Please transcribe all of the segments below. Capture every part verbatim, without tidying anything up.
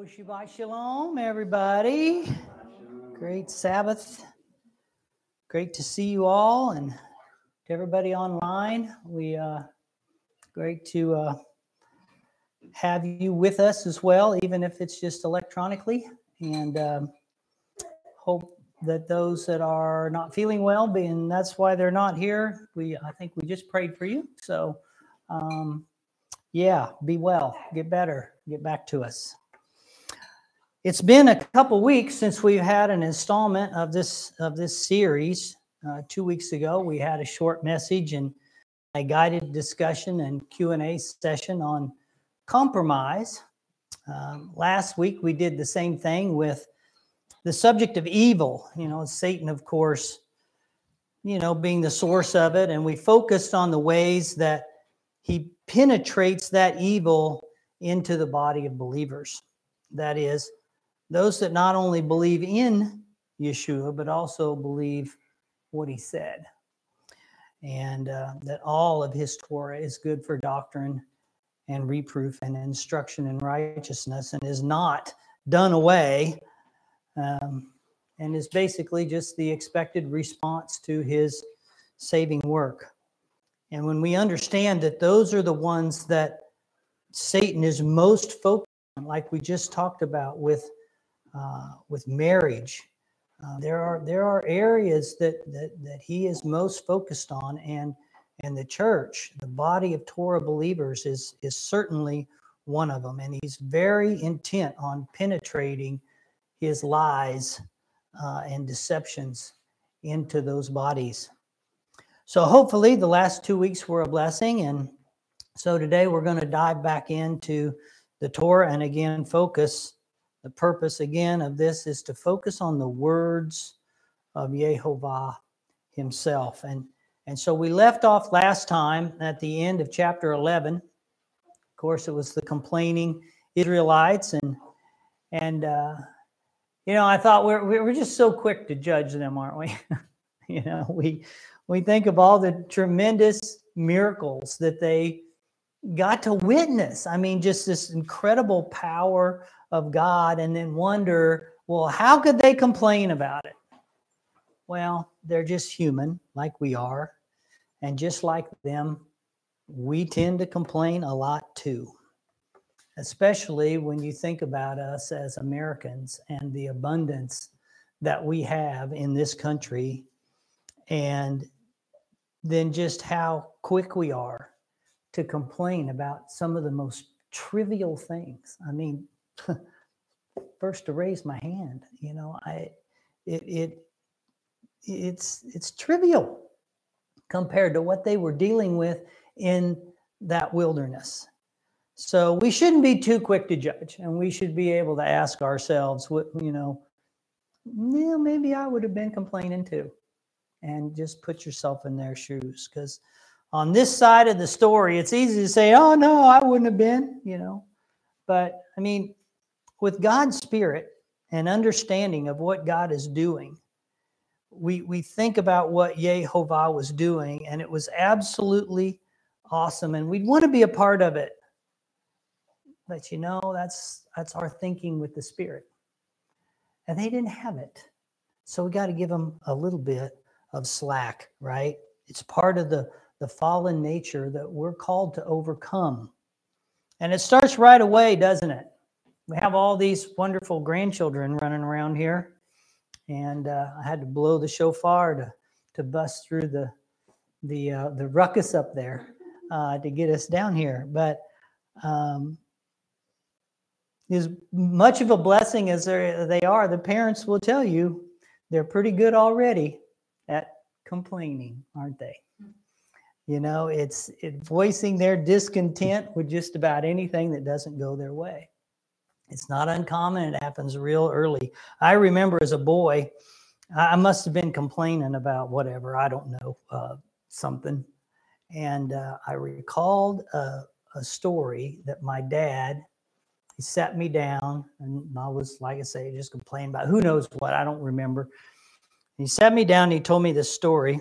Well, Shabbat Shalom, everybody. Great Sabbath. Great to see you all, and to everybody online. We uh, great to uh, have you with us as well, even if it's just electronically. And um, hope that those that are not feeling well, being that's why they're not here. We I think we just prayed for you. So, um, yeah, be well, get better, get back to us. It's been a couple weeks since we've had an installment of this of this series. Uh, two weeks ago, we had a short message and a guided discussion and Q and A session on compromise. Um, last week, we did the same thing with the subject of evil. You know, Satan, of course, you know, being the source of it, and we focused on the ways that he penetrates that evil into the body of believers. That is, those that not only believe in Yeshua, but also believe what he said. And uh, that all of his Torah is good for doctrine and reproof and instruction in righteousness, and is not done away, um, and is basically just the expected response to his saving work. And when we understand that those are the ones that Satan is most focused on, like we just talked about with Uh, with marriage, uh, there are there are areas that that that he is most focused on, and and the church, the body of Torah believers, is is certainly one of them, and he's very intent on penetrating his lies uh, and deceptions into those bodies. So hopefully the last two weeks were a blessing, and so today we're going to dive back into the Torah and again focus. The purpose, again, of this is to focus on the words of Yehovah himself. And, and so we left off last time at the end of chapter eleven. Of course, it was the complaining Israelites. And, and uh, you know, I thought we're, we're just so quick to judge them, aren't we? you know, we, we think of all the tremendous miracles that they got to witness. I mean, just this incredible power of God, and then wonder, well, how could they complain about it? Well, they're just human, like we are. And just like them, we tend to complain a lot too. Especially when you think about us as Americans and the abundance that we have in this country, and then just how quick we are to complain about some of the most trivial things. I mean, first to raise my hand, you know, I, it, it, it's, it's trivial compared to what they were dealing with in that wilderness. So we shouldn't be too quick to judge, and we should be able to ask ourselves, what, you know, well, maybe I would have been complaining too, and just put yourself in their shoes. Because on this side of the story, it's easy to say, oh no, I wouldn't have been, you know, but I mean, with God's Spirit and understanding of what God is doing, we, we think about what Yehovah was doing, and it was absolutely awesome, and we'd want to be a part of it. But you know, that's that's our thinking with the Spirit. And they didn't have it. So we got to give them a little bit of slack, right? It's part of the, the fallen nature that we're called to overcome. And it starts right away, doesn't it? We have all these wonderful grandchildren running around here, and uh, I had to blow the shofar to to bust through the the uh, the ruckus up there uh, to get us down here. But um, as much of a blessing as they are, the parents will tell you they're pretty good already at complaining, aren't they? You know, it's it voicing their discontent with just about anything that doesn't go their way. It's not uncommon. It happens real early. I remember as a boy, I must have been complaining about whatever, I don't know, uh, something. And uh, I recalled a, a story that my dad, he sat me down, and I was, like I say, just complaining about who knows what, I don't remember. He sat me down and he told me this story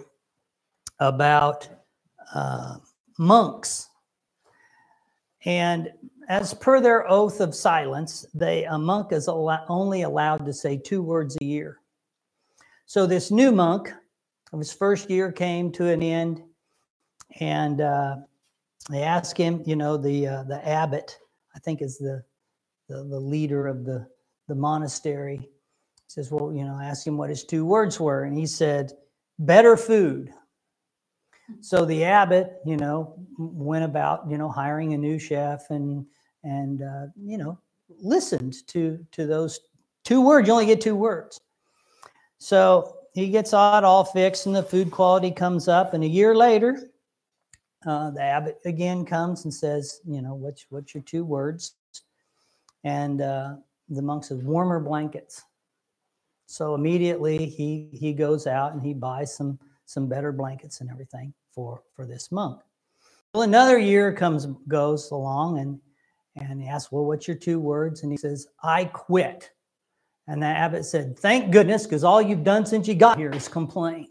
about uh, monks. And as per their oath of silence, they, a monk is al- only allowed to say two words a year. So this new monk of his first year came to an end, and uh, they asked him, you know, the uh, the abbot, I think is the, the, the leader of the, the monastery, he says, well, you know, ask him what his two words were. And he said, better food. So the abbot, you know, went about, you know, hiring a new chef and, and uh, you know, listened to, to those two words. You only get two words. So he gets it all fixed and the food quality comes up. And a year later, uh, the abbot again comes and says, you know, what's, what's your two words? And uh, the monk says, warmer blankets. So immediately he, he goes out and he buys some, some better blankets and everything for, for this monk. Well, another year comes, goes along, and, and he asks, well, what's your two words? And he says, I quit. And the abbot said, thank goodness, because all you've done since you got here is complain.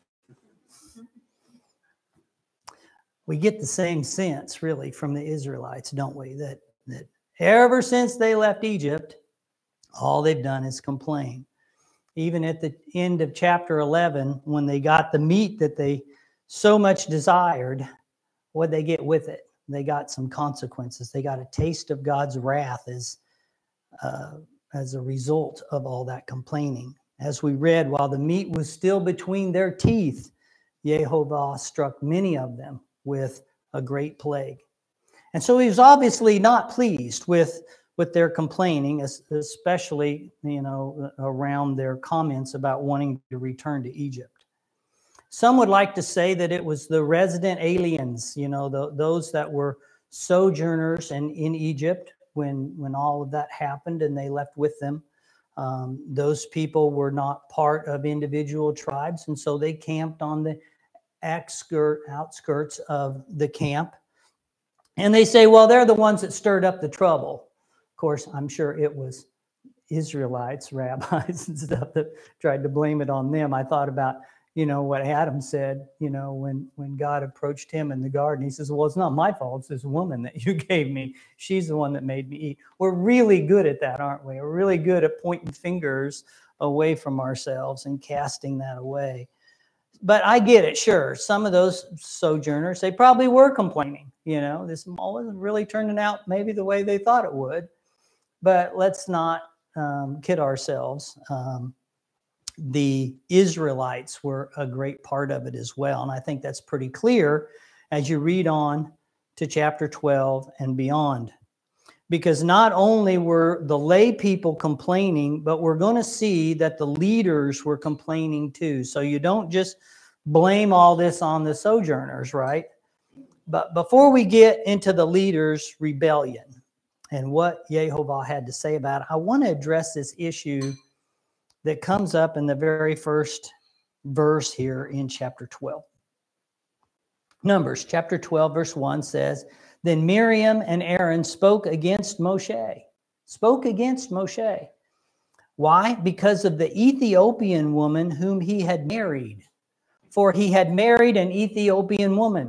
We get the same sense, really, from the Israelites, don't we? That, that ever since they left Egypt, all they've done is complain. Even at the end of chapter eleven, when they got the meat that they so much desired, what'd they get with it? They got some consequences. They got a taste of God's wrath as, uh, as a result of all that complaining. As we read, while the meat was still between their teeth, Yehovah struck many of them with a great plague. And so he was obviously not pleased with, with their complaining, especially, you know, around their comments about wanting to return to Egypt. Some would like to say that it was the resident aliens, you know, the, those that were sojourners and in Egypt when, when all of that happened and they left with them. Um, those people were not part of individual tribes, and so they camped on the outskirts of the camp. And they say, well, they're the ones that stirred up the trouble. Of course, I'm sure it was Israelites, rabbis and stuff that tried to blame it on them. I thought about, you know, what Adam said, you know, when, when God approached him in the garden, he says, well, it's not my fault. It's this woman that you gave me. She's the one that made me eat. We're really good at that, aren't we? We're really good at pointing fingers away from ourselves and casting that away. But I get it, sure. Some of those sojourners, they probably were complaining, you know, this all wasn't really turning out maybe the way they thought it would. But let's not um, kid ourselves. Um, the Israelites were a great part of it as well. And I think that's pretty clear as you read on to chapter twelve and beyond. Because not only were the lay people complaining, but we're going to see that the leaders were complaining too. So you don't just blame all this on the sojourners, right? But before we get into the leaders' rebellion and what Yehovah had to say about it, I want to address this issue that comes up in the very first verse here in chapter twelve. Numbers chapter twelve, verse one says, then Miriam and Aaron spoke against Moshe. Spoke against Moshe. Why? Because of the Ethiopian woman whom he had married. For he had married an Ethiopian woman.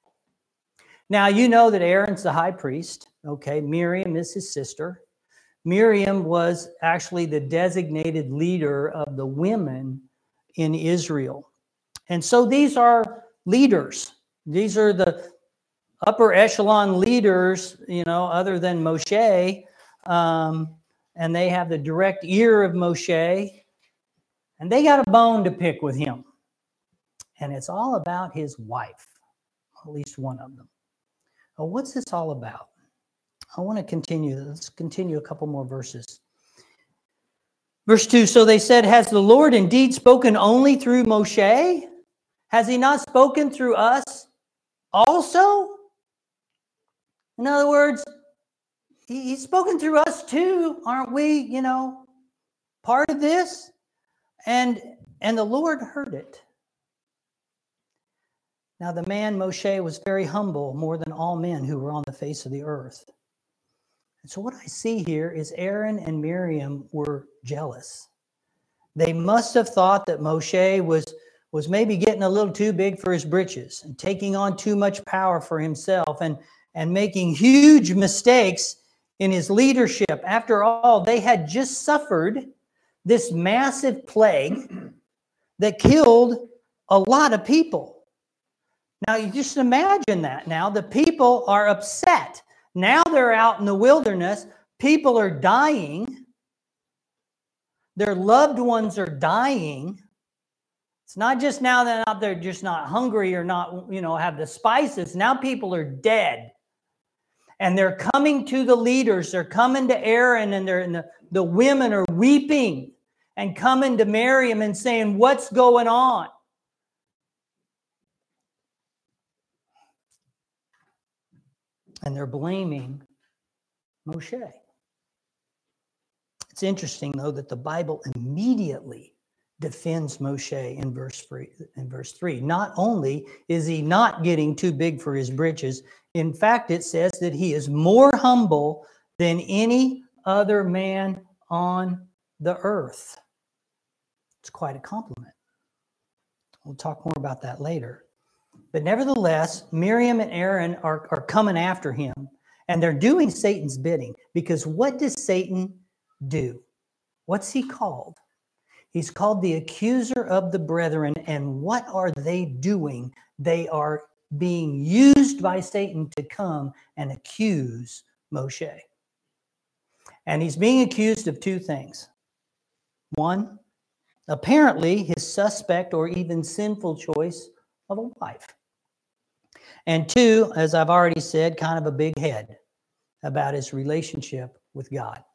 Now, you know that Aaron's the high priest. Okay, Miriam is his sister. Miriam was actually the designated leader of the women in Israel. And so these are leaders. These are the upper echelon leaders, you know, other than Moshe. Um, and they have the direct ear of Moshe. And they got a bone to pick with him. And it's all about his wife, at least one of them. Well, what's this all about? I want to continue. Let's continue a couple more verses. Verse two, so they said, has the Lord indeed spoken only through Moshe? Has he not spoken through us also? In other words, he, he's spoken through us too. Aren't we, you know, part of this? And, and the Lord heard it. Now the man Moshe was very humble, more than all men who were on the face of the earth. And so what I see here is Aaron and Miriam were jealous. They must have thought that Moshe was, was maybe getting a little too big for his britches and taking on too much power for himself and, and making huge mistakes in his leadership. After all, they had just suffered this massive plague that killed a lot of people. Now, you just imagine that now. The people are upset. Now they're out in the wilderness. People are dying. Their loved ones are dying. It's not just now that out there just not hungry or not, you know, have the spices. Now people are dead. And they're coming to the leaders. They're coming to Aaron, and, they're, and the, the women are weeping and coming to Miriam and saying, what's going on? And they're blaming Moshe. It's interesting, though, that the Bible immediately defends Moshe in verse three. In verse three. Not only is he not getting too big for his britches, in fact, it says that he is more humble than any other man on the earth. It's quite a compliment. We'll talk more about that later. But nevertheless, Miriam and Aaron are, are coming after him, and they're doing Satan's bidding, because what does Satan do? What's he called? He's called the accuser of the brethren. And what are they doing? They are being used by Satan to come and accuse Moshe. And he's being accused of two things. One, apparently his suspect or even sinful choice of a wife. And two, as I've already said, kind of a big head about his relationship with God.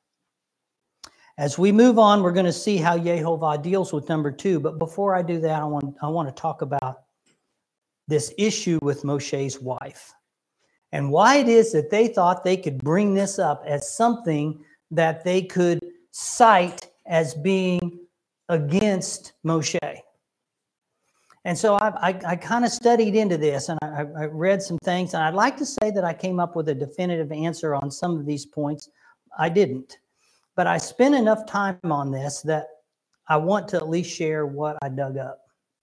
As we move on, we're going to see how Yehovah deals with number two. But before I do that, I want, I want to talk about this issue with Moshe's wife and why it is that they thought they could bring this up as something that they could cite as being against Moshe. And so I, I, I kind of studied into this, and I, I read some things, and I'd like to say that I came up with a definitive answer on some of these points. I didn't. But I spent enough time on this that I want to at least share what I dug up.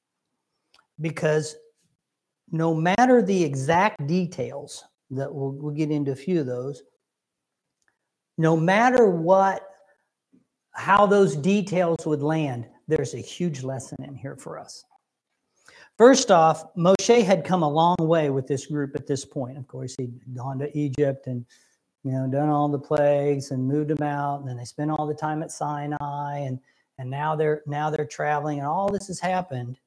Because no matter the exact details, that we'll, we'll get into a few of those, no matter what, how those details would land, there's a huge lesson in here for us. First off, Moshe had come a long way with this group at this point. Of course, he'd gone to Egypt and you know, done all the plagues and moved them out, and then they spent all the time at Sinai, and and now they're now they're traveling, and all this has happened.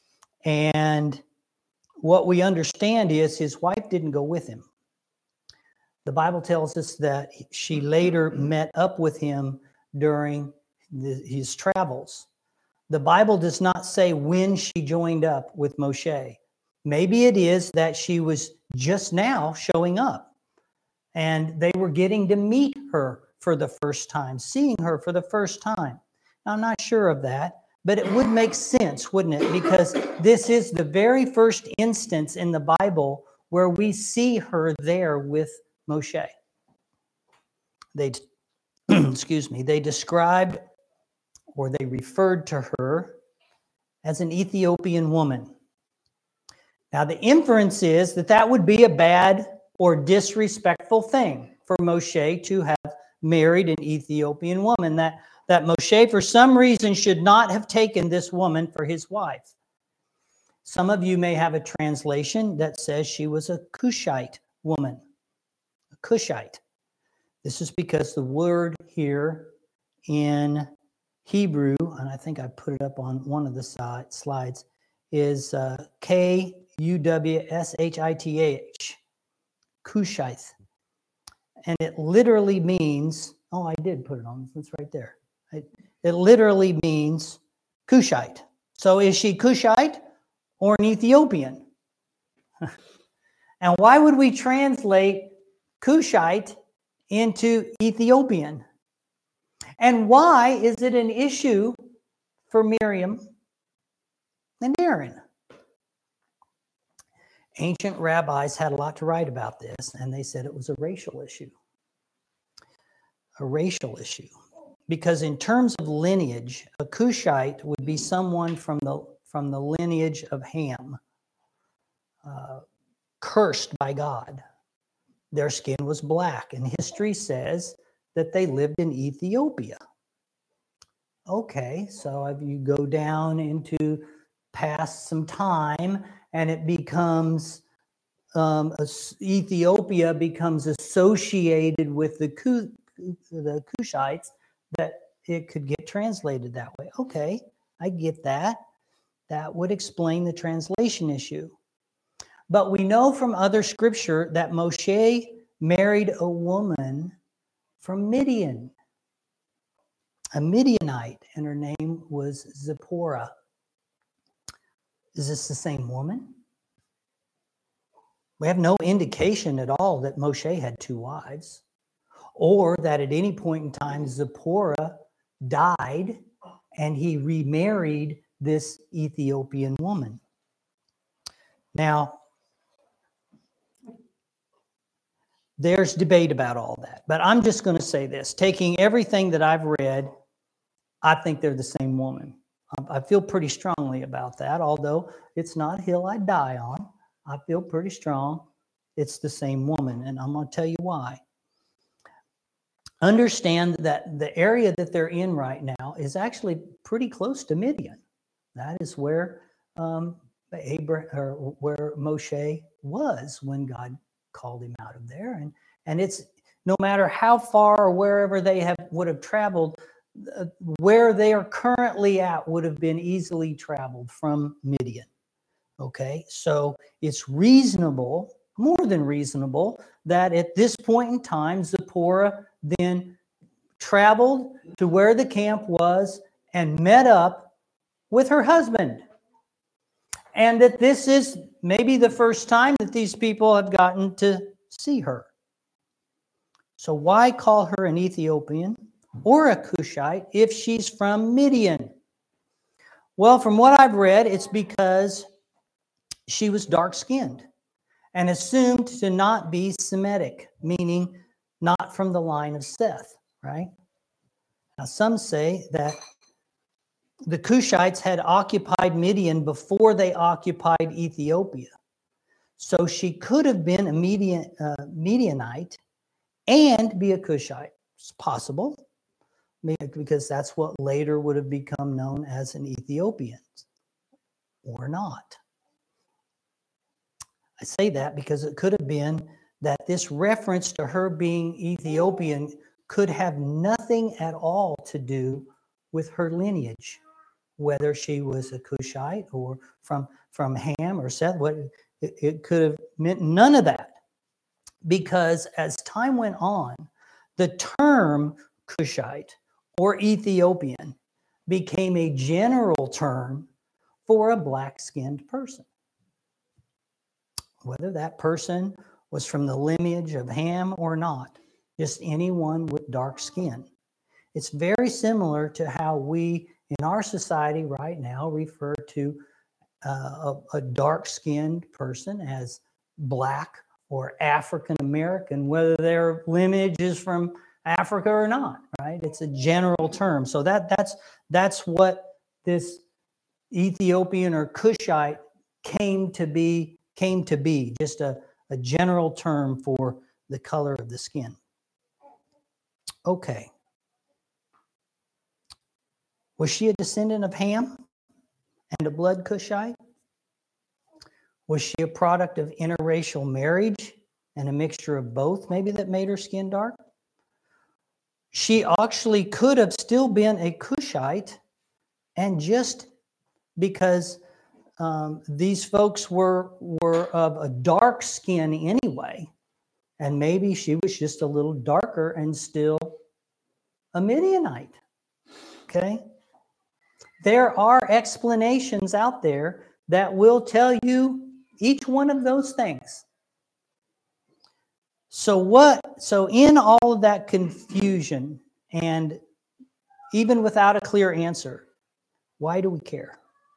And what we understand is his wife didn't go with him. The Bible tells us that she later met up with him during the, his travels. The Bible does not say when she joined up with Moshe. Maybe it is that she was just now showing up, and they were getting to meet her for the first time, seeing her for the first time. Now, I'm not sure of that, but it would make sense, wouldn't it? Because this is the very first instance in the Bible where we see her there with Moshe. They, excuse me, they described or they referred to her as an Ethiopian woman. Now, the inference is that that would be a bad or disrespectful thing for Moshe to have married an Ethiopian woman, that, that Moshe for some reason should not have taken this woman for his wife. Some of you may have a translation that says she was a Cushite woman, a Cushite. This is because the word here in Hebrew, and I think I put it up on one of the slides, is uh, K U W S H I T H. Cushite. And it literally means, oh, I did put it on, it's right there. It, it literally means Cushite. So is she Cushite or an Ethiopian? And why would we translate Cushite into Ethiopian? And why is it an issue for Miriam and Aaron? Ancient rabbis had a lot to write about this, and they said it was a racial issue. A racial issue. Because in terms of lineage, a Cushite would be someone from the, from the lineage of Ham, uh, cursed by God. their skin was black, and history says that they lived in Ethiopia. Okay, so if you go down into past some time, and it becomes um, Ethiopia becomes associated with the the Cushites, that it could get translated that way. Okay, I get that. That would explain the translation issue. But we know from other scripture that Moshe married a woman from Midian, a Midianite, and her name was Zipporah. Is this the same woman? We have no indication at all that Moshe had two wives, or that at any point in time Zipporah died and he remarried this Ethiopian woman. Now, there's debate about all that, but I'm just going to say this. Taking everything that I've read, I think they're the same woman. I feel pretty strongly about that, although it's not a hill I die on. I feel pretty strong it's the same woman, and I'm going to tell you why. Understand that the area that they're in right now is actually pretty close to Midian. That is where um, Abraham, or where Moshe was when God called him out of there, and and it's no matter how far or wherever they have would have traveled, uh, where they are currently at would have been easily traveled from Midian. Okay, so it's reasonable, more than reasonable, that at this point in time, Zipporah then traveled to where the camp was and met up with her husband. And that this is maybe the first time that these people have gotten to see her. So why call her an Ethiopian or a Cushite if she's from Midian? Well, from what I've read, it's because she was dark-skinned and assumed to not be Semitic, meaning not from the line of Seth, right? Now, some say that the Cushites had occupied Midian before they occupied Ethiopia. So she could have been a Midian, uh, Midianite and be a Cushite. It's possible, because that's what later would have become known as an Ethiopian, or not. I say that because it could have been that this reference to her being Ethiopian could have nothing at all to do with her lineage, whether she was a Cushite or from, from Ham or Seth. What it, it could have meant none of that, because as time went on, the term Cushite or Ethiopian became a general term for a black-skinned person. Whether that person was from the lineage of Ham or not, just anyone with dark skin. It's very similar to how we in our society right now refer to uh, a, a dark-skinned person as black or African American, whether their lineage is from Africa or not, right? It's a general term. So that that's that's what this Ethiopian or Cushite came to be, came to be, just a, a general term for the color of the skin. Okay. Was she a descendant of Ham and a blood Cushite? Was she a product of interracial marriage and a mixture of both, maybe, that made her skin dark? She actually could have still been a Cushite, and just because um, these folks were, were of a dark skin anyway, and maybe she was just a little darker and still a Midianite, okay? There are explanations out there that will tell you each one of those things. So what, so in all of that confusion, and even without a clear answer, why do we care?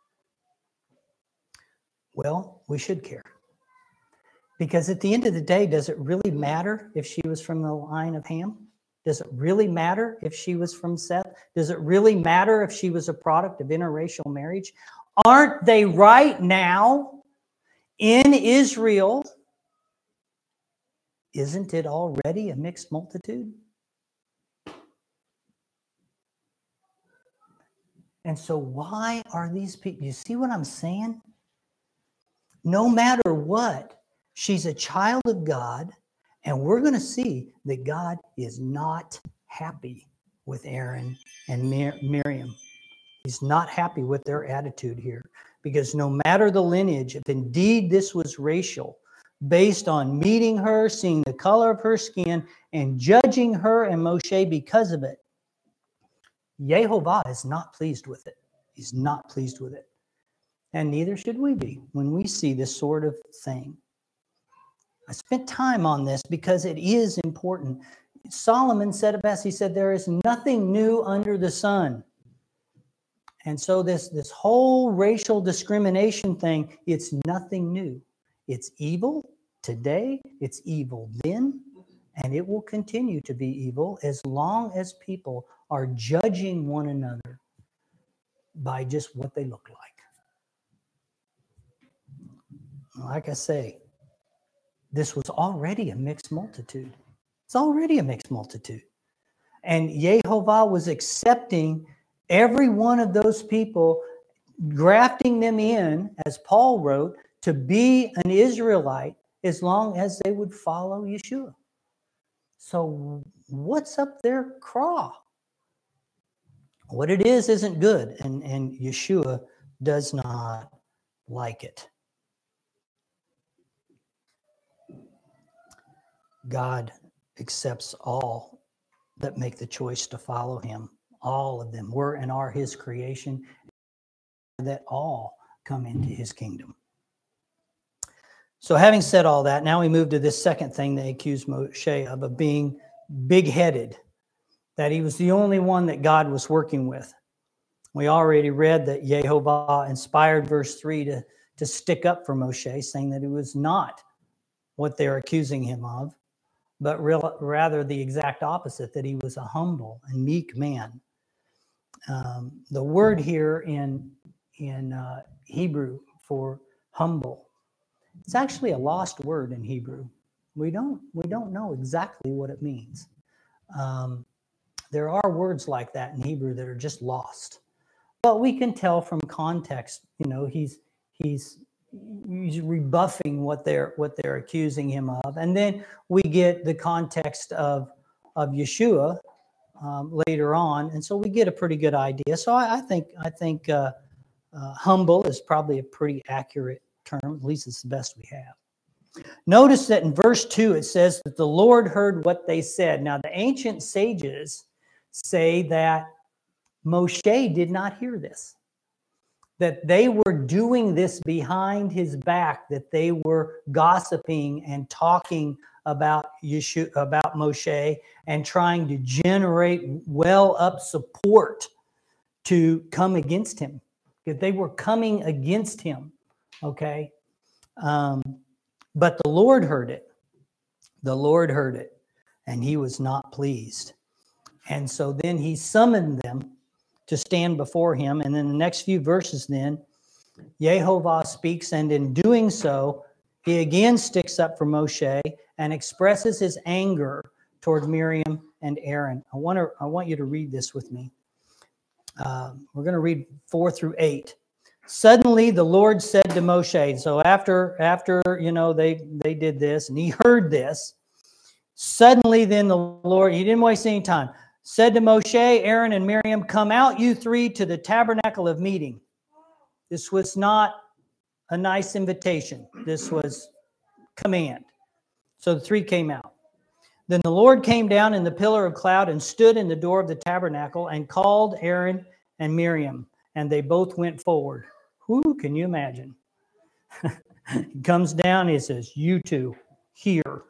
Well, we should care. Because at the end of the day, does it really matter if she was from the line of Ham? Does it really matter if she was from Seth? Does it really matter if she was a product of interracial marriage? Aren't they right now in Israel isn't it already a mixed multitude? And so why are these people, you see what I'm saying? No matter what, she's a child of God, and we're going to see that God is not happy with Aaron and Mir- Miriam. He's not happy with their attitude here, because no matter the lineage, if indeed this was racial, based on meeting her, seeing the color of her skin, and judging her and Moshe because of it, Yehovah is not pleased with it. He's not pleased with it. And neither should we be when we see this sort of thing. I spent time on this because it is important. Solomon said it best. He said, there is nothing new under the sun. And so this, this whole racial discrimination thing, it's nothing new. It's evil today, it's evil then, and it will continue to be evil as long as people are judging one another by just what they look like. Like I say, this was already a mixed multitude. It's already a mixed multitude. And Yehovah was accepting every one of those people, grafting them in, as Paul wrote, to be an Israelite as long as they would follow Yeshua. So what's up their craw? What it is isn't good, and, and Yeshua does not like it. God accepts all that make the choice to follow him. All of them were and are his creation, that all come into his kingdom. So having said all that, now we move to this second thing they accused Moshe of, of being big-headed, that he was the only one that God was working with. We already read that Yehovah inspired verse three to, to stick up for Moshe, saying that it was not what they're accusing him of, but real, rather the exact opposite, that he was a humble and meek man. Um, the word here in, in uh, Hebrew for humble, it's actually a lost word in Hebrew. We don't, we don't know exactly what it means. Um, there are words like that in Hebrew that are just lost. But we can tell from context, you know, he's, he's, he's rebuffing what they're what they're accusing him of, and then we get the context of of Yeshua um, later on, and so we get a pretty good idea. So I, I think I think uh, uh, humble is probably a pretty accurate term. At least it's the best we have. Notice that in verse two it says that the Lord heard what they said. Now the ancient sages say that Moshe did not hear this, that they were doing this behind his back, that they were gossiping and talking about Yeshua, about Moshe, and trying to generate well-up support to come against him. That they were coming against him, okay? Um, but the Lord heard it. The Lord heard it, and he was not pleased. And so then he summoned them to stand before him. And in the next few verses then, Yehovah speaks, and in doing so, he again sticks up for Moshe and expresses his anger toward Miriam and Aaron. I want to, I want you to read this with me. Uh, we're going to read four through eight. Suddenly the Lord said to Moshe, so after, after you know, they, they did this, and he heard this, suddenly then the Lord, he didn't waste any time, said to Moshe, Aaron, and Miriam, come out, you three, to the tabernacle of meeting. This was not a nice invitation. This was command. So the three came out. Then the Lord came down in the pillar of cloud and stood in the door of the tabernacle and called Aaron and Miriam, and they both went forward. Who can you imagine? He comes down, he says, you two, here.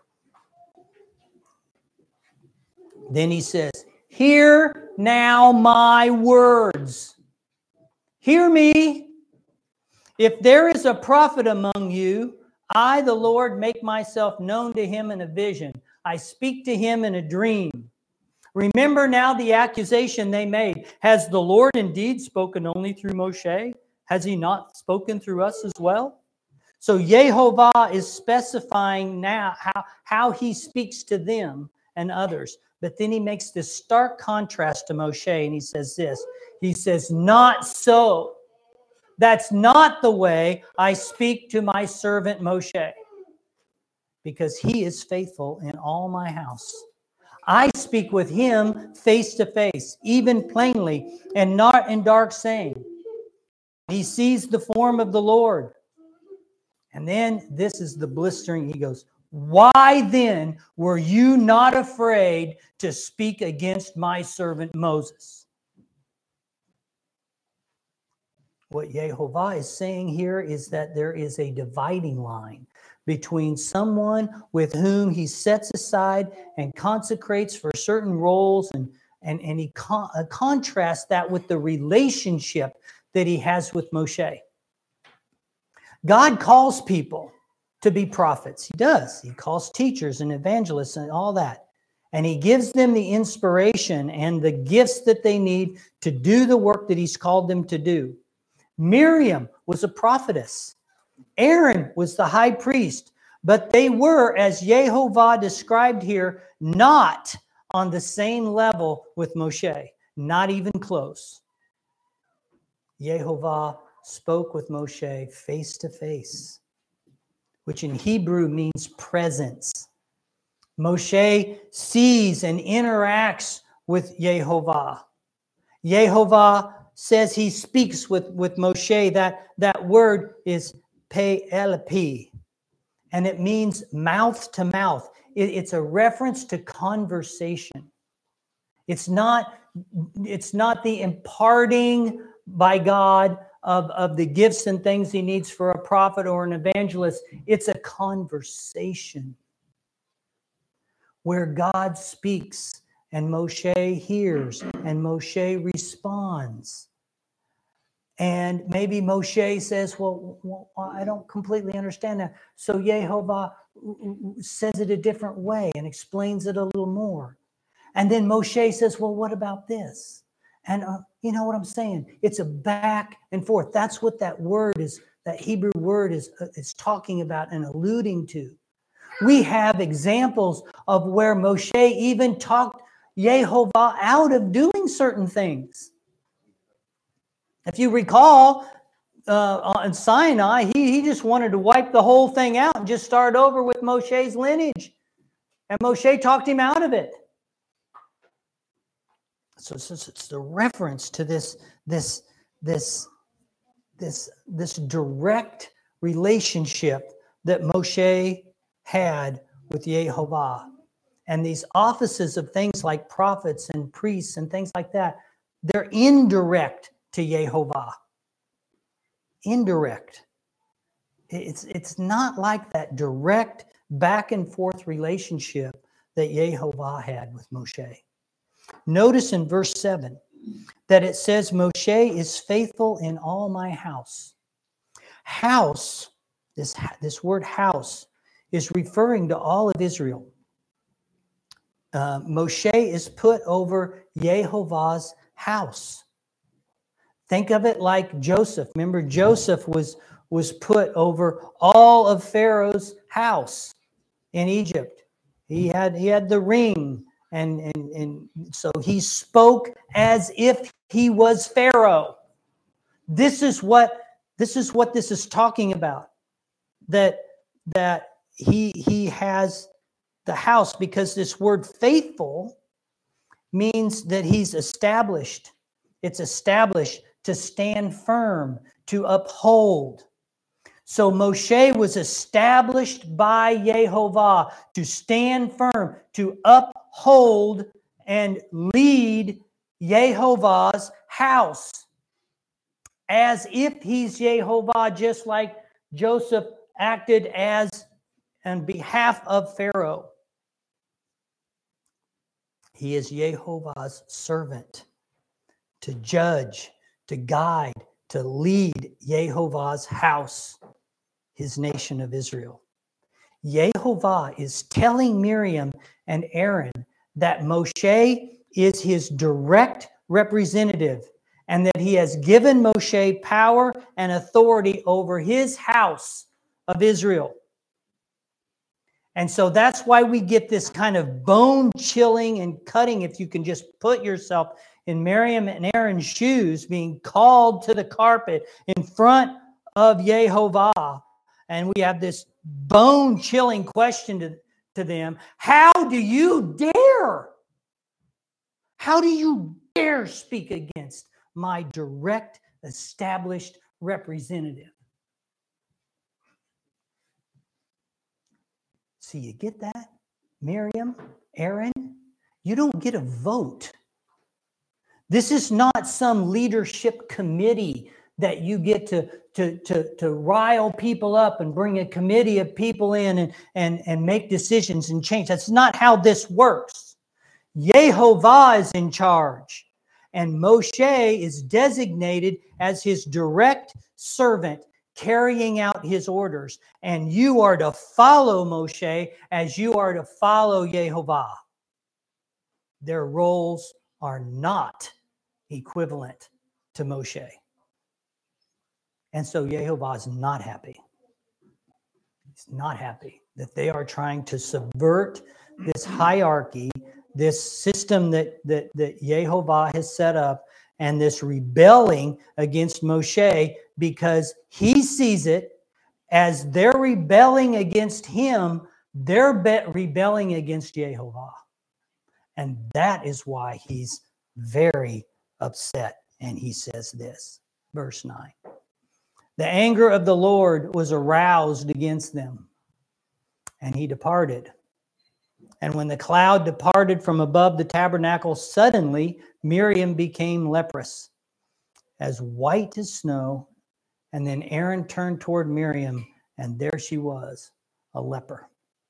Then he says, hear now my words. Hear me. If there is a prophet among you, I, the Lord, make myself known to him in a vision. I speak to him in a dream. Remember now the accusation they made. Has the Lord indeed spoken only through Moshe? Has he not spoken through us as well? So Yehovah is specifying now how, how he speaks to them and others. But then he makes this stark contrast to Moshe, and he says this. He says, not so. That's not the way I speak to my servant Moshe, because he is faithful in all my house. I speak with him face to face, even plainly, and not in dark saying. He sees the form of the Lord. And then this is the blistering. He goes, why then were you not afraid to speak against my servant Moses? What Yehovah is saying here is that there is a dividing line between someone with whom he sets aside and consecrates for certain roles, and, and, and he con uh, contrasts that with the relationship that he has with Moshe. God calls people to be prophets. He does. He calls teachers and evangelists and all that. And he gives them the inspiration and the gifts that they need to do the work that he's called them to do. Miriam was a prophetess. Aaron was the high priest. But they were, as Yehovah described here, not on the same level with Moshe. Not even close. Yehovah spoke with Moshe face to face, which in Hebrew means presence. Moshe sees and interacts with Yehovah. Yehovah says he speaks with, with Moshe. That, that word is pe-el-pi, and it means mouth to mouth. It, it's a reference to conversation. It's not, it's not the imparting by God Of, of the gifts and things he needs for a prophet or an evangelist. It's a conversation where God speaks and Moshe hears and Moshe responds. And maybe Moshe says, well, well, I don't completely understand that. So Yehovah says it a different way and explains it a little more. And then Moshe says, well, what about this? And uh, you know what I'm saying? It's a back and forth. That's what that word is, that Hebrew word is, uh, is talking about and alluding to. We have examples of where Moshe even talked Yehovah out of doing certain things. If you recall, uh, on Sinai, he, he just wanted to wipe the whole thing out and just start over with Moshe's lineage. And Moshe talked him out of it. So it's, it's the reference to this, this, this, this, this direct relationship that Moshe had with Yehovah. And these offices of things like prophets and priests and things like that, they're indirect to Yehovah. Indirect. It's, it's not like that direct back and forth relationship that Yehovah had with Moshe. Notice in verse seven that it says Moshe is faithful in all my house. House, this, this word house, is referring to all of Israel. Uh, Moshe is put over Yehovah's house. Think of it like Joseph. Remember, Joseph was, was put over all of Pharaoh's house in Egypt. He had, he had the ring. And, and, and so he spoke as if he was Pharaoh. This is what this is what this is talking about. That, that he, he has the house, because this word faithful means that he's established. It's established to stand firm, to uphold. So Moshe was established by Yehovah to stand firm, to uphold and lead Yehovah's house, as if he's Yehovah, just like Joseph acted as on behalf of Pharaoh. He is Yehovah's servant to judge, to guide, to lead Yehovah's house, his nation of Israel. Yehovah is telling Miriam and Aaron that Moshe is his direct representative and that he has given Moshe power and authority over his house, of Israel. And so that's why we get this kind of bone chilling and cutting, if you can just put yourself in Miriam and Aaron's shoes, being called to the carpet in front of Yehovah. And we have this bone chilling question to, to them. How do you dare? How do you dare speak against my direct, established representative? See, you get that? Miriam, Aaron, you don't get a vote. This is not some leadership committee that you get to, to, to, to rile people up and bring a committee of people in and, and, and make decisions and change. That's not how this works. Yehovah is in charge, and Moshe is designated as his direct servant, carrying out his orders. And you are to follow Moshe as you are to follow Yehovah. Their roles are not equivalent to Moshe. And so Yehovah is not happy. He's not happy that they are trying to subvert this hierarchy, this system that, that, that Yehovah has set up, and this rebelling against Moshe, because he sees it as they're rebelling against him, they're rebelling against Yehovah. And that is why he's very upset. And he says this, verse nine. The anger of the Lord was aroused against them, and he departed. And when the cloud departed from above the tabernacle, suddenly Miriam became leprous, as white as snow. And then Aaron turned toward Miriam, and there she was, a leper.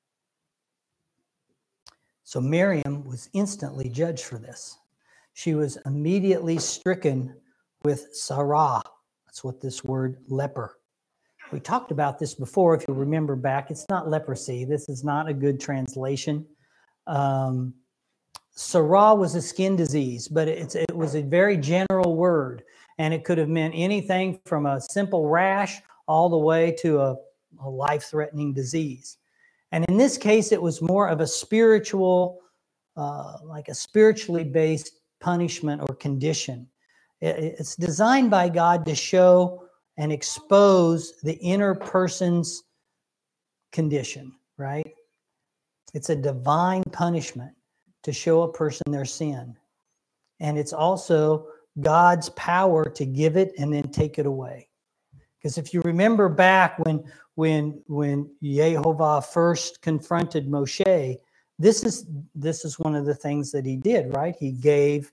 So Miriam was instantly judged for this. She was immediately stricken with sarah. That's what this word leper. We talked about this before, if you remember back. It's not leprosy. This is not a good translation. Um, sarah was a skin disease, but it's, it was a very general word. And it could have meant anything from a simple rash all the way to a, a life-threatening disease. And in this case, it was more of a spiritual, uh, like a spiritually based punishment or condition. It, it's designed by God to show and expose the inner person's condition, right? It's a divine punishment to show a person their sin. And it's also God's power to give it and then take it away. Because if you remember back when, when, when Yehovah first confronted Moshe, this is, this is one of the things that he did, right? He gave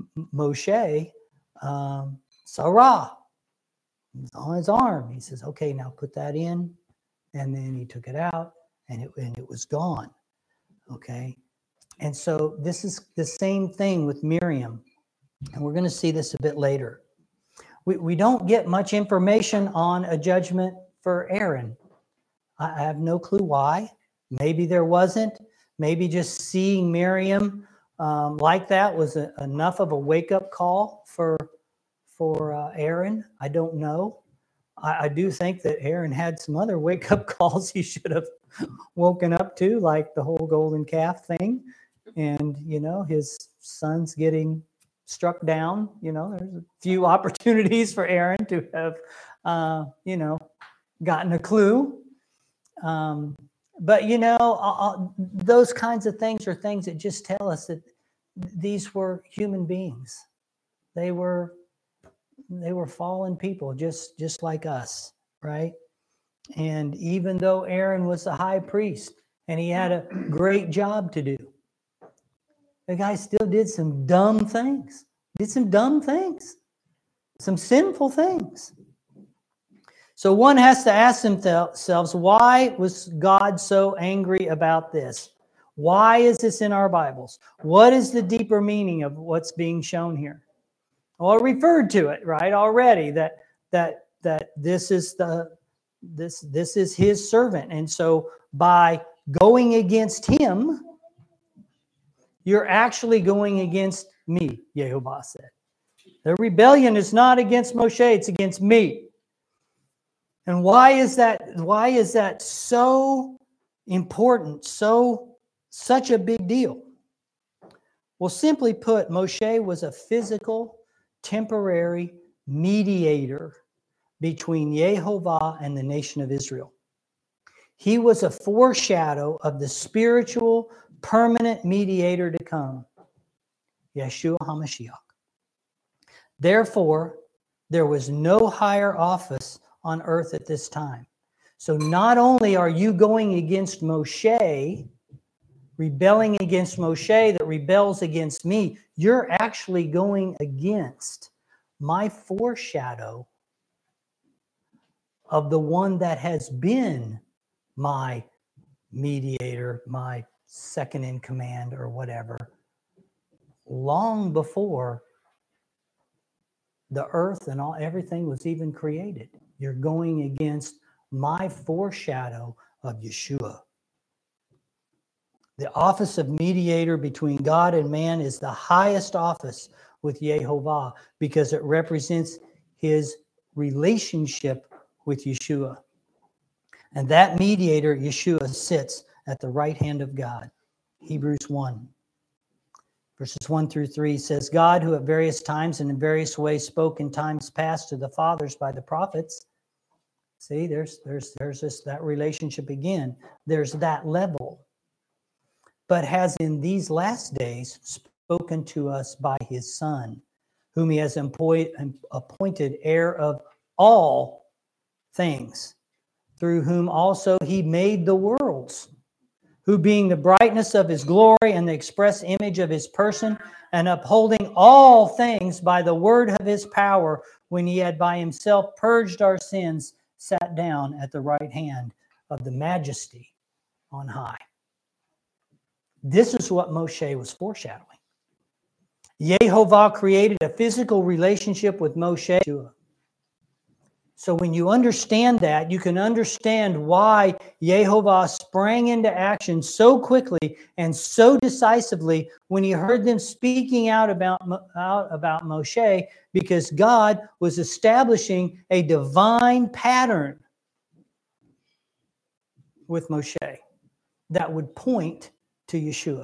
Moshe um, sarah on his arm. He says, okay, now put that in. And then he took it out, and it, and it was gone. Okay? And so this is the same thing with Miriam. And we're going to see this a bit later. We, we don't get much information on a judgment for Aaron. I, I have no clue why. Maybe there wasn't. Maybe just seeing Miriam um, like that was a, enough of a wake-up call for, for uh, Aaron. I don't know. I, I do think that Aaron had some other wake-up calls he should have woken up to, like the whole golden calf thing. And, you know, his son's getting struck down. You know, there's a few opportunities for Aaron to have, uh, you know, gotten a clue. Um, but, you know, uh, those kinds of things are things that just tell us that these were human beings. They were, they were fallen people, just, just like us, right? And even though Aaron was the high priest and he had a great job to do, the guy still did some dumb things, did some dumb things, some sinful things. So one has to ask themselves, why was God so angry about this? Why is this in our Bibles? What is the deeper meaning of what's being shown here? Well, I referred to it, right, already, that that that this is the this this is his servant. And so by going against him, you're actually going against me, Yehovah said. The rebellion is not against Moshe, it's against me. And why is that, why is that so important, so such a big deal? Well, simply put, Moshe was a physical, temporary mediator between Yehovah and the nation of Israel. He was a foreshadow of the spiritual, permanent mediator to come, Yeshua HaMashiach. Therefore, there was no higher office on earth at this time. So not only are you going against Moshe, rebelling against Moshe that rebels against me, you're actually going against my foreshadow of the one that has been my mediator, my second in command or whatever, long before the earth and all everything was even created. You're going against my foreshadow of Yeshua. The office of mediator between God and man is the highest office with Yehovah because it represents his relationship with Yeshua. And that mediator, Yeshua, sits at the right hand of God. Hebrews one. Verses one through three says, God, who at various times and in various ways spoke in times past to the fathers by the prophets. See, there's, there's, there's this, that relationship again. There's that level. But has in these last days spoken to us by his Son, whom he has employed, appointed heir of all things, through whom also he made the worlds, who being the brightness of his glory and the express image of his person, and upholding all things by the word of his power, when he had by himself purged our sins, sat down at the right hand of the majesty on high. This is what Moshe was foreshadowing. Yehovah created a physical relationship with Moshe. So when you understand that, you can understand why Yehovah sprang into action so quickly and so decisively when he heard them speaking out about, out about Moshe, because God was establishing a divine pattern with Moshe that would point to Yeshua.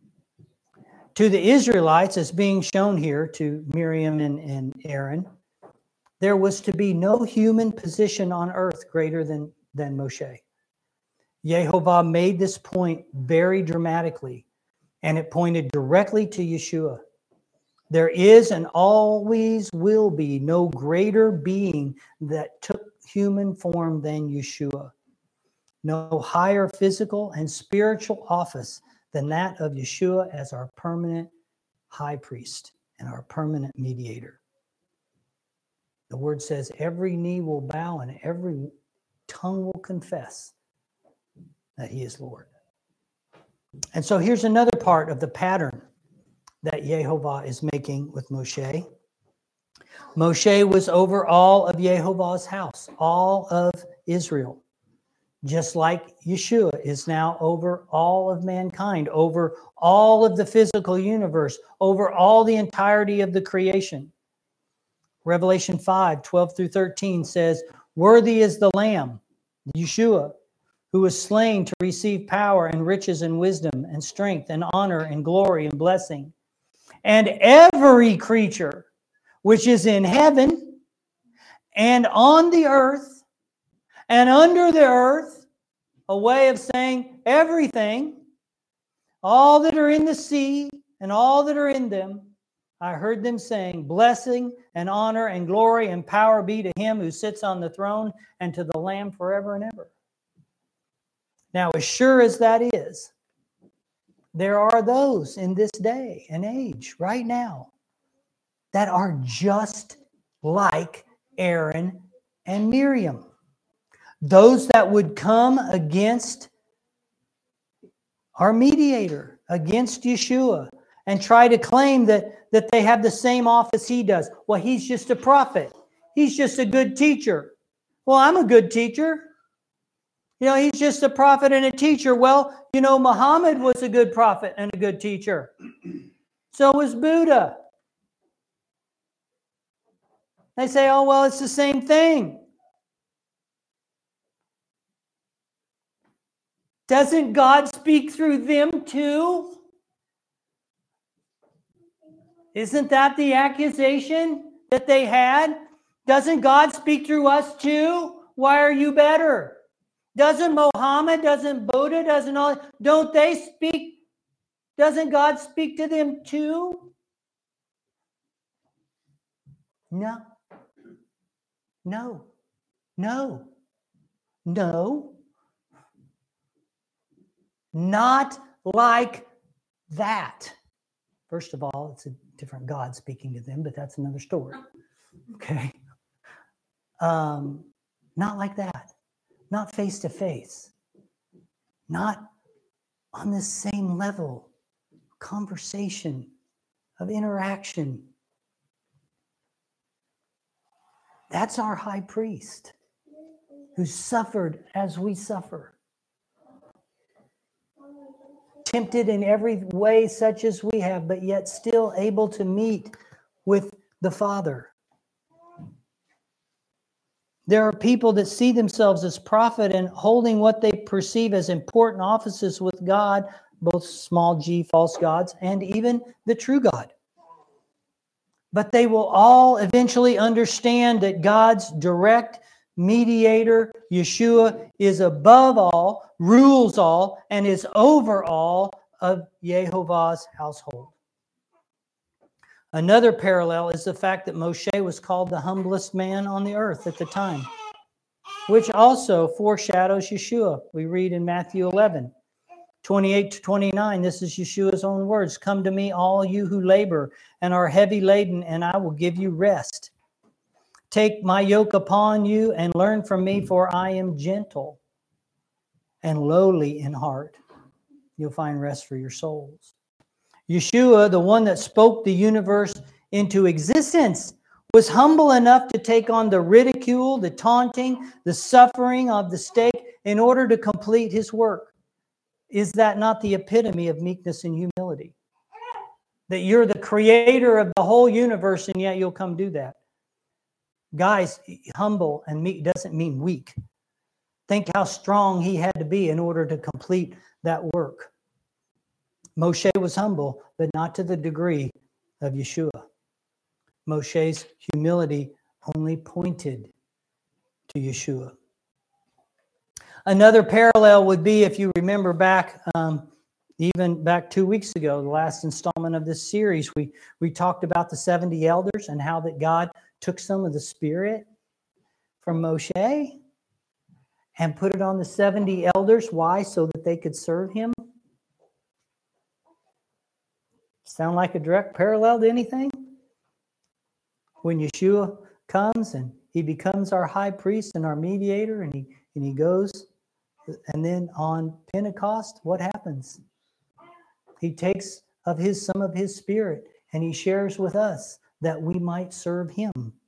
To the Israelites, as being shown here to Miriam and, and Aaron, there was to be no human position on earth greater than, than Moshe. Yehovah made this point very dramatically, and it pointed directly to Yeshua. There is and always will be no greater being that took human form than Yeshua. No higher physical and spiritual office than that of Yeshua as our permanent high priest and our permanent mediator. The word says every knee will bow and every tongue will confess that he is Lord. And so here's another part of the pattern that Yehovah is making with Moshe. Moshe was over all of Yehovah's house, all of Israel. Just like Yeshua is now over all of mankind, over all of the physical universe, over all the entirety of the creation. Revelation five, twelve through thirteen says, worthy is the Lamb, Yeshua, who was slain to receive power and riches and wisdom and strength and honor and glory and blessing. And every creature which is in heaven and on the earth and under the earth, a way of saying everything, all that are in the sea and all that are in them, I heard them saying, blessing and honor and glory and power be to him who sits on the throne and to the Lamb forever and ever. Now, as sure as that is, there are those in this day and age right now that are just like Aaron and Miriam. Those that would come against our mediator, against Yeshua, and try to claim that, that they have the same office he does. Well, he's just a prophet. He's just a good teacher. Well, I'm a good teacher. You know, he's just a prophet and a teacher. Well, you know, Muhammad was a good prophet and a good teacher. So was Buddha. They say, oh, well, it's the same thing. Doesn't God speak through them too? Isn't that the accusation that they had? Doesn't God speak through us too? Why are you better? Doesn't Muhammad, doesn't Buddha, doesn't all, don't they speak? Doesn't God speak to them too? No. No. No. No. Not like that. First of all, it's a different God speaking to them, but that's another story. Okay. Um, not like that. Not face to face. Not on the same level. Conversation, of interaction. That's our high priest who suffered as we suffer. Tempted in every way such as we have, but yet still able to meet with the Father. There are people that see themselves as prophet and holding what they perceive as important offices with God, both small g, false gods, and even the true God. But they will all eventually understand that God's direct mediator, Yeshua, is above all, rules all, and is over all of Jehovah's household. Another parallel is the fact that Moshe was called the humblest man on the earth at the time, which also foreshadows Yeshua. We read in Matthew eleven, twenty-eight to twenty-nine, this is Yeshua's own words. Come to me, all you who labor and are heavy laden, and I will give you rest. Take my yoke upon you and learn from me, for I am gentle and lowly in heart. You'll find rest for your souls. Yeshua, the one that spoke the universe into existence, was humble enough to take on the ridicule, the taunting, the suffering of the stake in order to complete his work. Is that not the epitome of meekness and humility? That you're the creator of the whole universe and yet you'll come do that. Guys, humble and meek doesn't mean weak. Think how strong he had to be in order to complete that work. Moshe was humble, but not to the degree of Yeshua. Moshe's humility only pointed to Yeshua. Another parallel would be, if you remember back, um, even back two weeks ago, the last installment of this series, we, we talked about the seventy elders and how that God took some of the spirit from Moshe and put it on the seventy elders. Why? So that they could serve him. Sound like a direct parallel to anything? When Yeshua comes and he becomes our high priest and our mediator, and he and he goes, and then on Pentecost, what happens? He takes of his some of his spirit and he shares with us that we might serve him.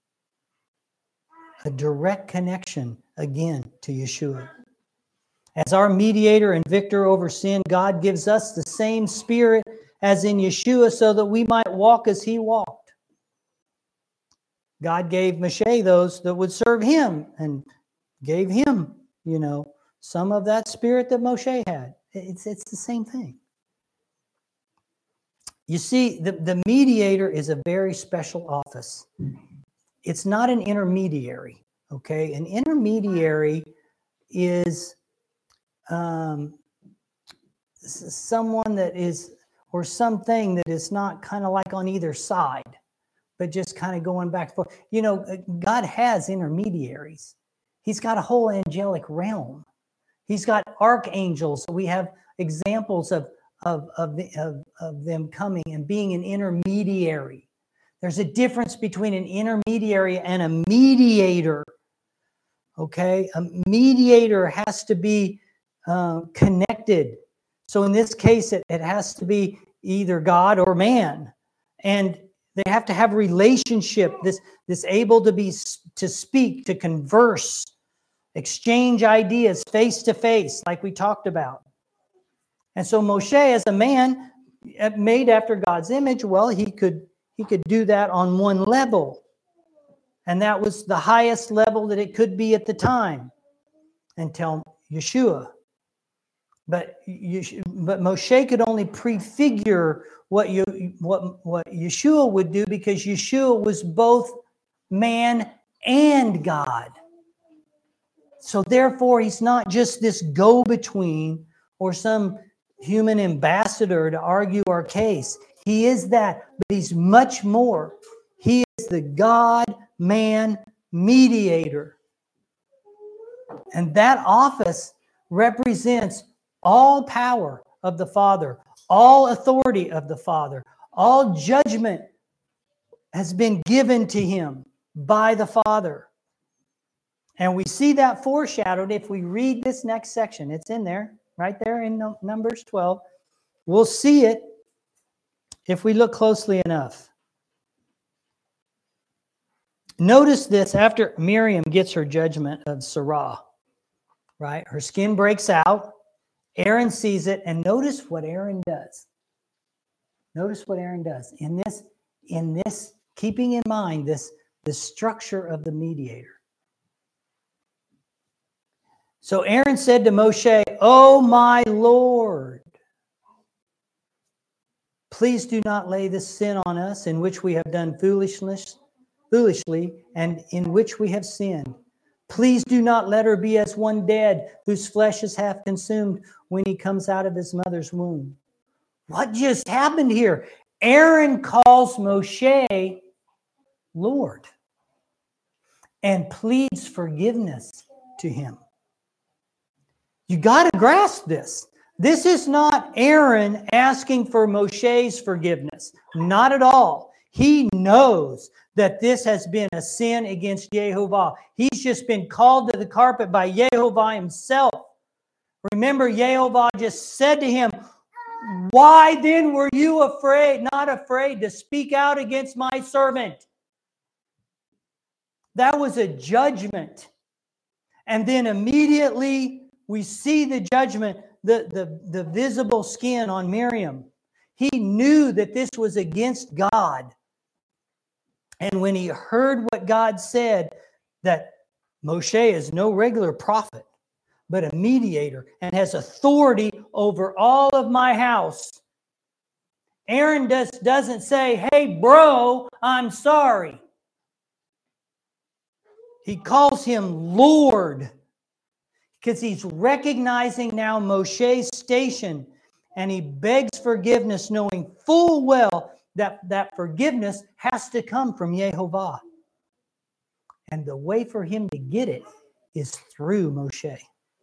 A direct connection again to Yeshua. As our mediator and victor over sin, God gives us the same spirit as in Yeshua so that we might walk as he walked. God gave Moshe those that would serve him and gave him, you know, some of that spirit that Moshe had. It's, it's the same thing. You see, the, the mediator is a very special office. It's not an intermediary, okay? An intermediary is um, someone that is, or something that is not kind of like on either side, but just kind of going back and forth. You know, God has intermediaries. He's got a whole angelic realm. He's got archangels. We have examples of, of, of, the, of, of them coming and being an intermediary. There's a difference between an intermediary and a mediator. Okay? A mediator has to be uh, connected. So in this case, it, it has to be either God or man. And they have to have a relationship, this, this able to be, to speak, to converse, exchange ideas face to face, like we talked about. And so Moshe, as a man made after God's image, well, he could, he could do that on one level. And that was the highest level that it could be at the time until Yeshua But you, but Moshe could only prefigure what you what what Yeshua would do, because Yeshua was both man and God. So therefore, he's not just this go-between or some human ambassador to argue our case. He is that, but he's much more. He is the God-man mediator. And that office represents all power of the Father, all authority of the Father, all judgment has been given to him by the Father. And we see that foreshadowed if we read this next section. It's in there, right there in Numbers twelve. We'll see it if we look closely enough. Notice this after Miriam gets her judgment of Sarah, right? Her skin breaks out. Aaron sees it, and notice what Aaron does. Notice what Aaron does. In this, in this, keeping in mind this, this structure of the mediator. So Aaron said to Moshe, "Oh my Lord, please do not lay this sin on us in which we have done foolishness, foolishly, and in which we have sinned. Please do not let her be as one dead, whose flesh is half consumed when he comes out of his mother's womb." What just happened here? Aaron calls Moshe Lord and pleads forgiveness to him. You got to grasp this. This is not Aaron asking for Moshe's forgiveness. Not at all. He knows that this has been a sin against Yehovah. He's just been called to the carpet by Yehovah himself. Remember, Yehovah just said to him, "Why then were you afraid, not afraid to speak out against my servant?" That was a judgment. And then immediately we see the judgment, the, the, the visible skin on Miriam. He knew that this was against God. And when he heard what God said, that Moshe is no regular prophet, but a mediator and has authority over all of my house, Aaron does, doesn't say, "Hey, bro, I'm sorry." He calls him Lord because he's recognizing now Moshe's station, and he begs forgiveness, knowing full well that that forgiveness has to come from Yehovah. And the way for him to get it is through Moshe.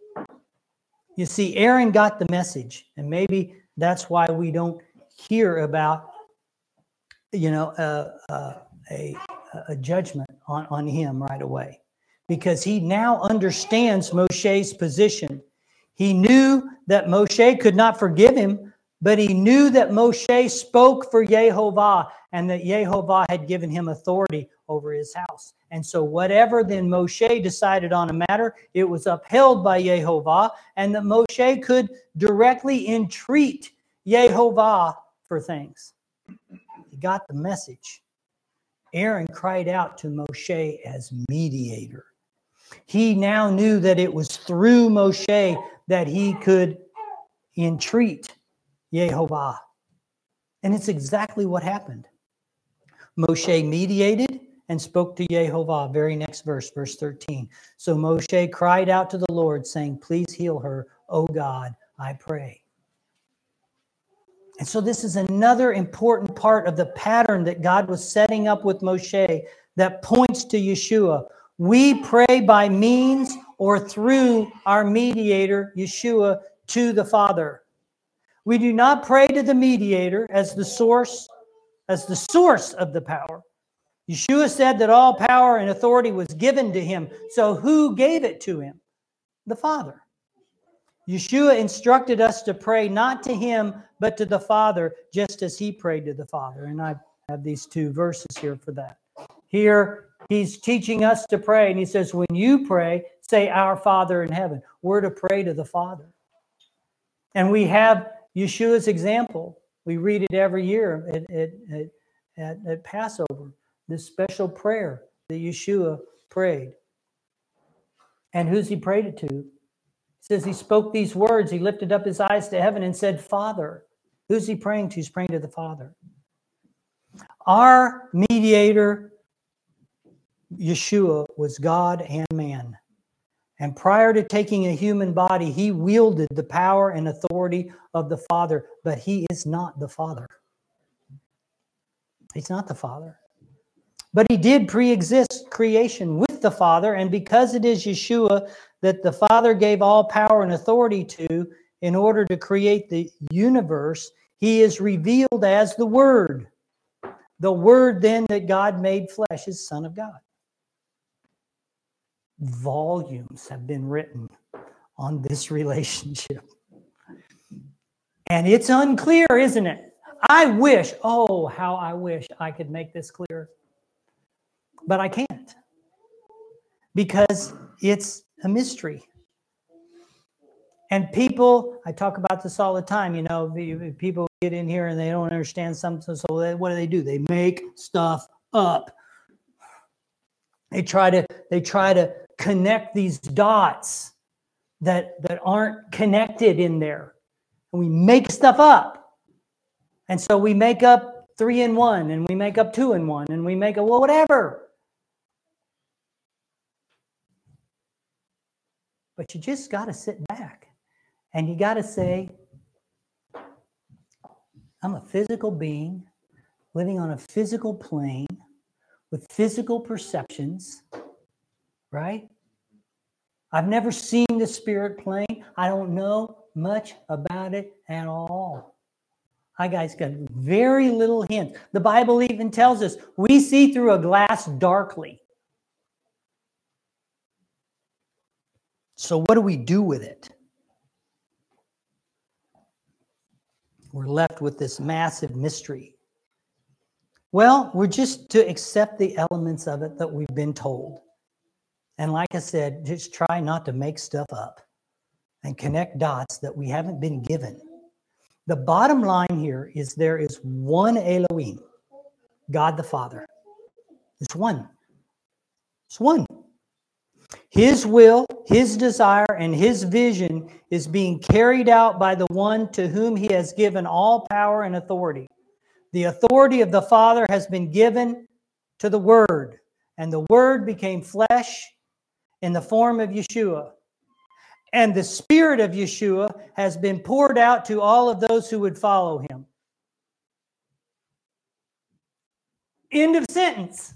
You see, Aaron got the message, and maybe that's why we don't hear about, you know, uh, uh, a, a judgment on, on him right away. Because he now understands Moshe's position. He knew that Moshe could not forgive him, but he knew that Moshe spoke for Yehovah and that Yehovah had given him authority over his house. And so whatever then Moshe decided on a matter, it was upheld by Yehovah, and that Moshe could directly entreat Yehovah for things. He got the message. Aaron cried out to Moshe as mediator. He now knew that it was through Moshe that he could entreat Yehovah. And it's exactly what happened. Moshe mediated and spoke to Yehovah. Very next verse, verse thirteen. So Moshe cried out to the Lord, saying, "Please heal her, O God, I pray." And so this is another important part of the pattern that God was setting up with Moshe that points to Yeshua. We pray by means or through our mediator, Yeshua, to the Father. We do not pray to the mediator as the source, as the source of the power. Yeshua said that all power and authority was given to him. So who gave it to him? The Father. Yeshua instructed us to pray not to him, but to the Father, just as he prayed to the Father. And I have these two verses here for that. Here, he's teaching us to pray, and he says, when you pray, say, "Our Father in heaven." We're to pray to the Father. And we have Yeshua's example. We read it every year at, at, at, at Passover, this special prayer that Yeshua prayed. And who's he prayed it to? It says he spoke these words. He lifted up his eyes to heaven and said, Father. Who's he praying to? He's praying to the Father. Our mediator, Yeshua, was God and man. And prior to taking a human body, he wielded the power and authority of the Father. But he is not the Father. He's not the Father. But he did pre-exist creation with the Father. And because it is Yeshua that the Father gave all power and authority to in order to create the universe, he is revealed as the Word. The Word then that God made flesh is Son of God. Volumes have been written on this relationship. And it's unclear, isn't it? I wish, oh, how I wish I could make this clear. But I can't. Because it's a mystery. And people, I talk about this all the time, you know, people get in here and they don't understand something, so they, what do they do? They make stuff up. They try to, they try to connect these dots that, that aren't connected in there. And we make stuff up. And so we make up three and one, and we make up two and one, and we make a, well, whatever. But you just got to sit back and you got to say, I'm a physical being living on a physical plane with physical perceptions, right? I've never seen the spirit plane. I don't know much about it at all. I guys got very little hint. The Bible even tells us we see through a glass darkly. So what do we do with it? We're left with this massive mystery. Well, we're just to accept the elements of it that we've been told. And like I said, just try not to make stuff up and connect dots that we haven't been given. The bottom line here is there is one Elohim, God the Father. It's one. It's one. His will, his desire, and his vision is being carried out by the one to whom he has given all power and authority. The authority of the Father has been given to the Word, and the Word became flesh in the form of Yeshua. And the Spirit of Yeshua has been poured out to all of those who would follow him. End of sentence.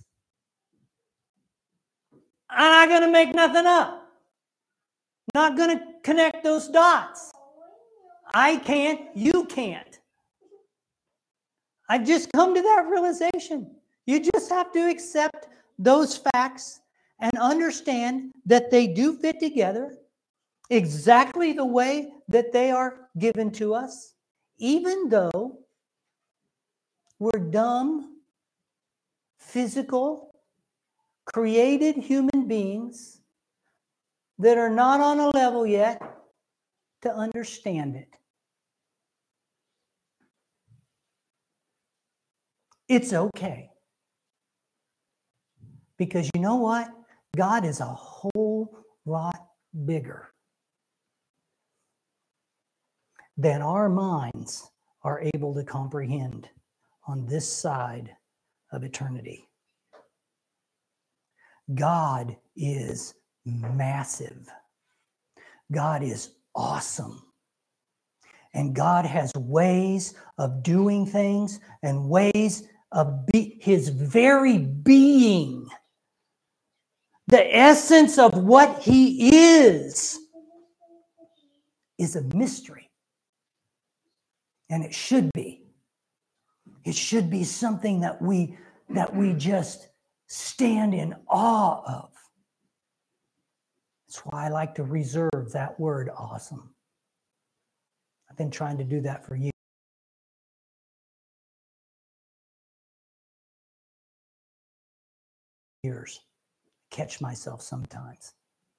I'm not going to make nothing up. Not going to connect those dots. I can't, you can't. I've just come to that realization. You just have to accept those facts and understand that they do fit together exactly the way that they are given to us, even though we're dumb, physical, created human beings that are not on a level yet to understand it. It's okay. Because you know what? God is a whole lot bigger than our minds are able to comprehend on this side of eternity. God is massive. God is awesome. And God has ways of doing things and ways of be- his very being. The essence of what he is is a mystery. And it should be. It should be something that we, that we just stand in awe of. That's why I like to reserve that word awesome. I've been trying to do that for years. Years. Catch myself sometimes.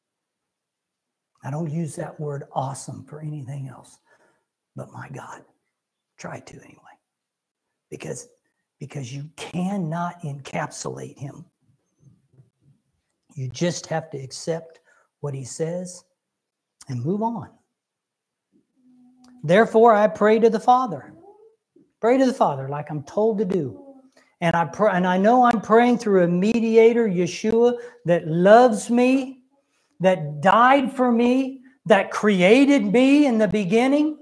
I don't use that word awesome for anything else. But my God, try to anyway. Because, because you cannot encapsulate him. You just have to accept what he says and move on. Therefore, I pray to the Father. Pray to the Father like I'm told to do. And I pray, and I know I'm praying through a mediator, Yeshua, that loves me, that died for me, that created me in the beginning.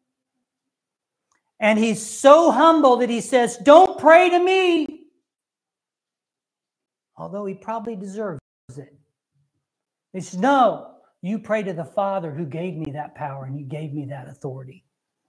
And he's so humble that he says, don't pray to me. Although he probably deserves it. He says, no, you pray to the Father who gave me that power and he gave me that authority.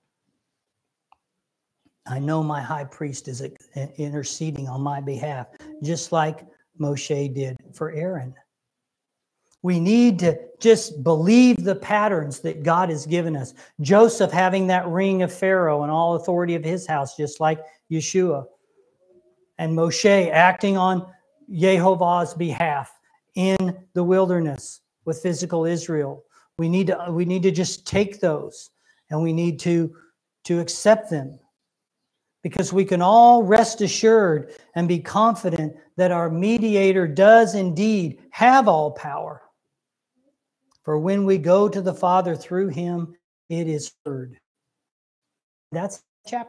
I know my high priest is interceding on my behalf, just like Moshe did for Aaron. We need to just believe the patterns that God has given us. Joseph having that ring of Pharaoh and all authority of his house, just like Yeshua. And Moshe acting on Yehovah's behalf in the wilderness with physical Israel. We need to, we need to just take those and we need to, to accept them. Because we can all rest assured and be confident that our mediator does indeed have all power. For when we go to the Father through him, it is heard. That's chapter.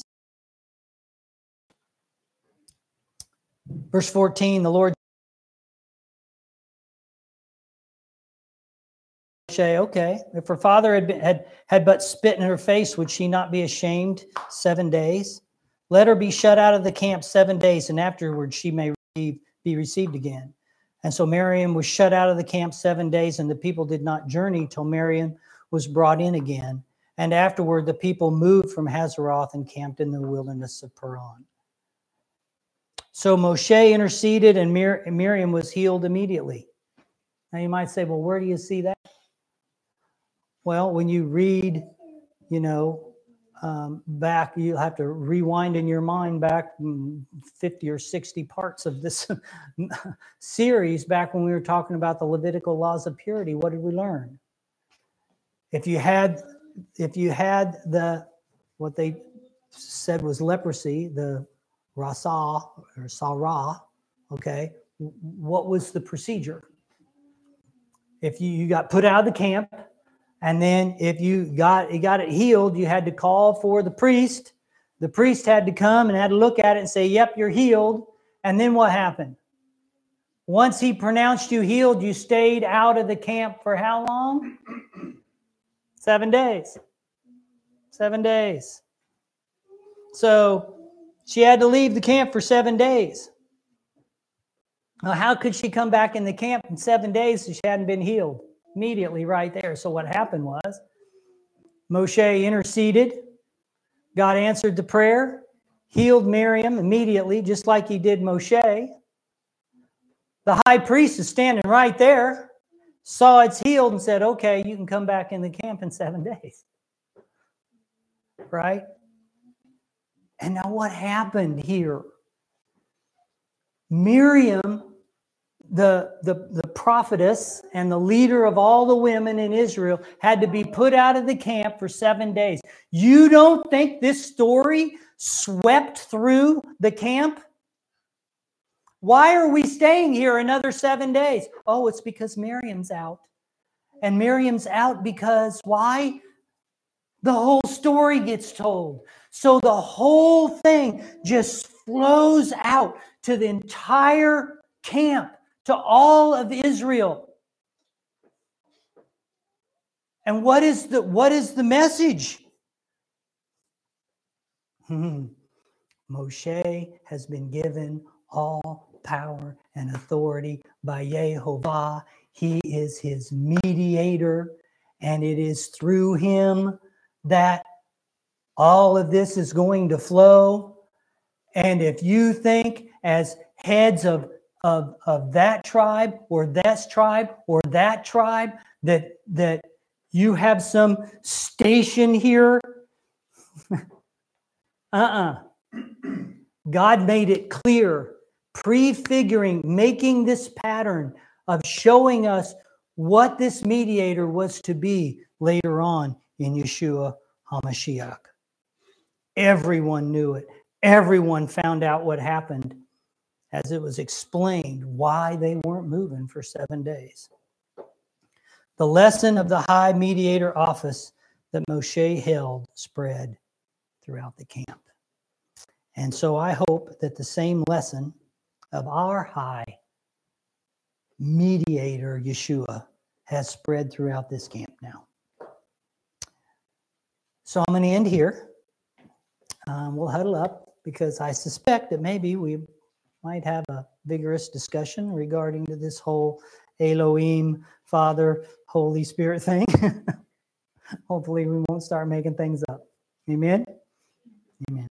Verse fourteen, the Lord say, okay, if her father had, been, had, had but spit in her face, would she not be ashamed seven days? Let her be shut out of the camp seven days, and afterwards she may receive, be received again. And so Miriam was shut out of the camp seven days, and the people did not journey till Miriam was brought in again. And afterward the people moved from Hazeroth and camped in the wilderness of Paran. So Moshe interceded, and Mir Miriam was healed immediately. Now you might say, well, where do you see that? Well, when you read, you know, um, back, you'll have to rewind in your mind back fifty or sixty parts of this series back when we were talking about the Levitical laws of purity. What did we learn? If you had, if you had the, what they said was leprosy, the rasa or sarah, okay, what was the procedure? If you, you got put out of the camp, and then if you got, you got it healed, you had to call for the priest. The priest had to come and had to look at it and say, yep, you're healed. And then what happened? Once he pronounced you healed, you stayed out of the camp for how long? Seven days. Seven days. So she had to leave the camp for seven days. Now, how could she come back in the camp in seven days if she hadn't been healed? Immediately right there. So what happened was Moshe interceded. God answered the prayer, healed Miriam immediately, just like he did Moshe. The high priest is standing right there, saw it's healed and said, okay, you can come back in the camp in seven days. Right? And now what happened here? Miriam, The, the, the prophetess and the leader of all the women in Israel, had to be put out of the camp for seven days. You don't think this story swept through the camp? Why are we staying here another seven days? Oh, it's because Miriam's out. And Miriam's out because why? The whole story gets told. So the whole thing just flows out to the entire camp, to all of Israel. And what is the, what is the message? Hmm. Moshe has been given all power and authority by Yehovah. He is his mediator, and it is through him that all of this is going to flow. And if you think as heads of Of, of that tribe or that tribe or that tribe that that you have some station here, uh-uh. God made it clear, prefiguring, making this pattern of showing us what this mediator was to be later on in Yeshua HaMashiach. Everyone knew it. Everyone found out what happened, as it was explained why they weren't moving for seven days. The lesson of the high mediator office that Moshe held spread throughout the camp. And so I hope that the same lesson of our high mediator, Yeshua, has spread throughout this camp now. So I'm going to end here. Um, we'll huddle up because I suspect that maybe we might have a vigorous discussion regarding to this whole Elohim, Father, Holy Spirit thing. Hopefully we won't start making things up. Amen? Amen.